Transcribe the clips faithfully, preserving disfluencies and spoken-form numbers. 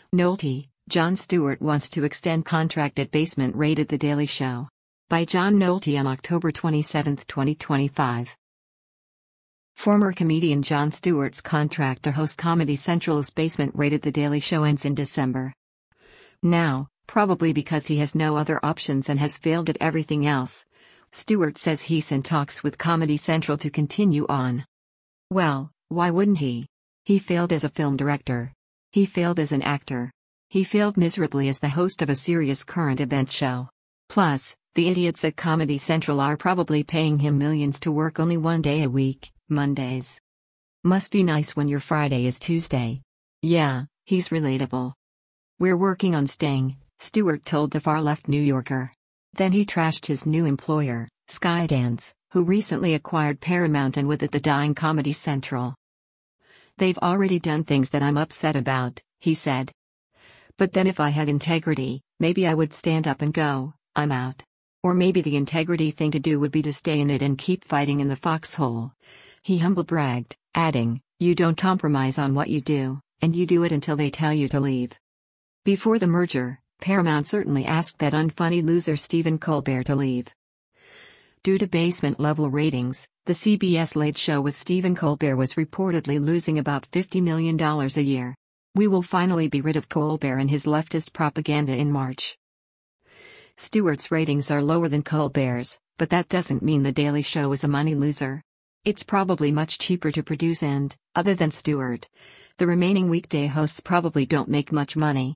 Nolte, Jon Stewart wants to extend contract at Basement Rate at The Daily Show. By John Nolte on October twenty-seventh, twenty twenty-five. Former comedian Jon Stewart's contract to host Comedy Central's Basement Rate at The Daily Show ends in December. Now, probably because he has no other options and has failed at everything else, Stewart says he's in talks with Comedy Central to continue on. Well, why wouldn't he? He failed as a film director. He failed as an actor. He failed miserably as the host of a serious current event show. Plus, the idiots at Comedy Central are probably paying him millions to work only one day a week, Mondays. Must be nice when your Friday is Tuesday. Yeah, he's relatable. We're working on staying, Stewart told the far-left New Yorker. Then he trashed his new employer, Skydance, who recently acquired Paramount and with it the dying Comedy Central. They've already done things that I'm upset about, he said. But then if I had integrity, maybe I would stand up and go, I'm out. Or maybe the integrity thing to do would be to stay in it and keep fighting in the foxhole. He humble bragged, adding, you don't compromise on what you do, and you do it until they tell you to leave. Before the merger, Paramount certainly asked that unfunny loser Stephen Colbert to leave. Due to basement-level ratings, the C B S Late Show with Stephen Colbert was reportedly losing about fifty million dollars a year. We will finally be rid of Colbert and his leftist propaganda in March. Stewart's ratings are lower than Colbert's, but that doesn't mean The Daily Show is a money loser. It's probably much cheaper to produce and, other than Stewart, the remaining weekday hosts probably don't make much money.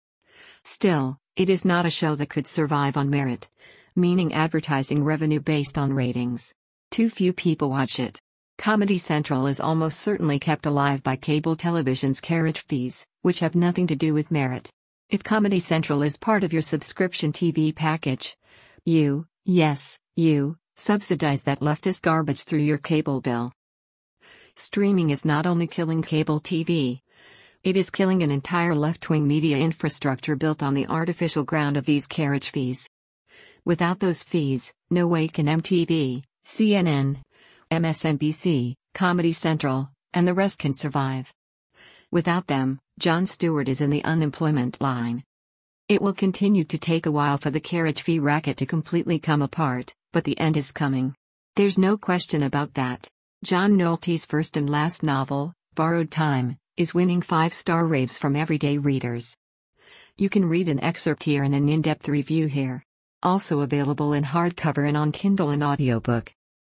Still, it is not a show that could survive on merit, meaning advertising revenue based on ratings. Too few people watch it. Comedy Central is almost certainly kept alive by cable television's carriage fees, which have nothing to do with merit. If Comedy Central is part of your subscription T V package, you, yes, you, subsidize that leftist garbage through your cable bill. Streaming is not only killing cable T V, it is killing an entire left-wing media infrastructure built on the artificial ground of these carriage fees. Without those fees, no way can M T V, C N N, M S N B C, Comedy Central, and the rest can survive. Without them, Jon Stewart is in the unemployment line. It will continue to take a while for the carriage fee racket to completely come apart, but the end is coming. There's no question about that. John Nolte's first and last novel, Borrowed Time, is winning five-star raves from everyday readers. You can read an excerpt here and an in-depth review here. Also available in hardcover and on Kindle and audiobook.